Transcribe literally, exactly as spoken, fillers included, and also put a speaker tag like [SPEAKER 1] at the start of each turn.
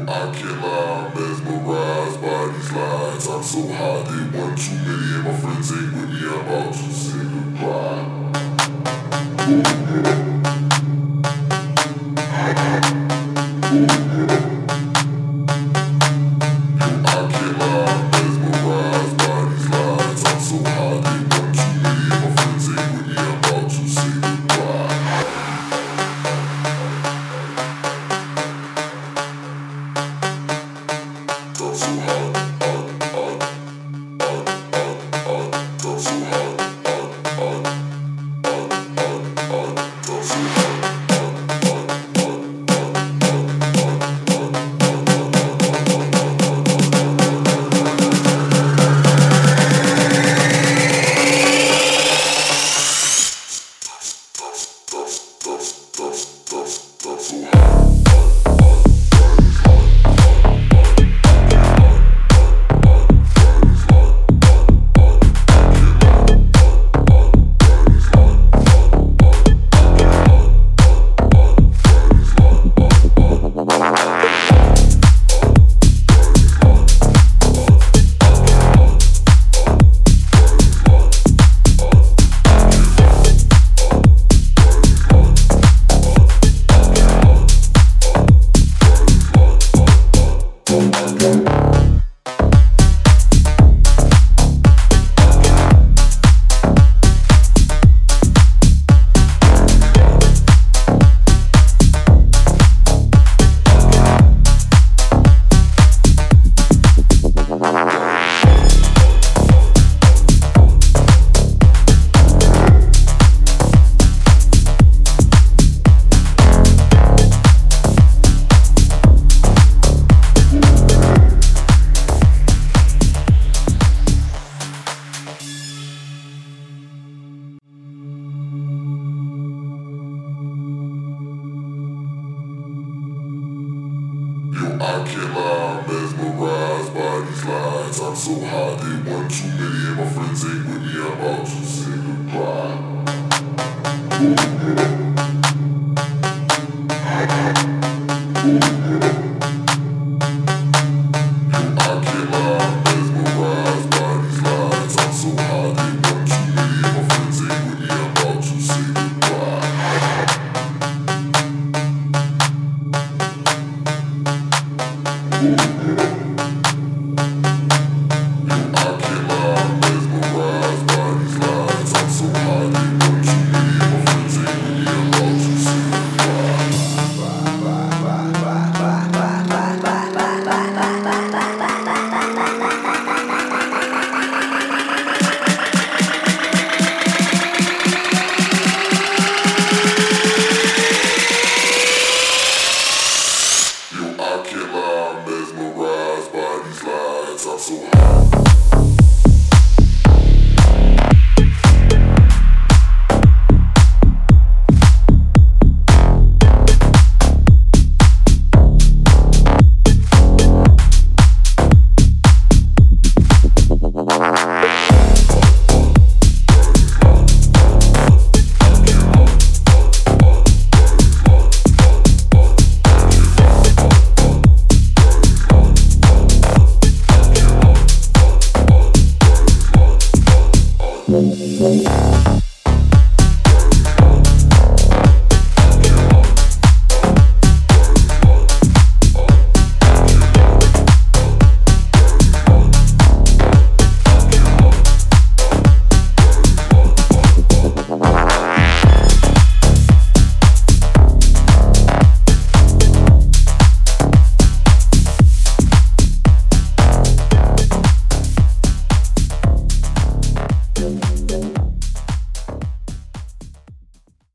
[SPEAKER 1] I can't lie, I'm mesmerized by these lines. I'm so high, they one too many, and my friends ain't with me. I'm about to say goodbye. I can't lie, I'm mesmerized by these lines. I'm so high, they one too many, and my friends ain't with me. I'm about to say goodbye. I'm so hot, hot, hot, hot, hot, hot. I'm so hot, hot, hot, hot, hot, hot. I'm so hot, hot, hot, hot, I'm so hot. I can't lie, I'm mesmerized by these lines. I'm so hot, they one too many, and my friends ain't with me. I'm about to say goodbye.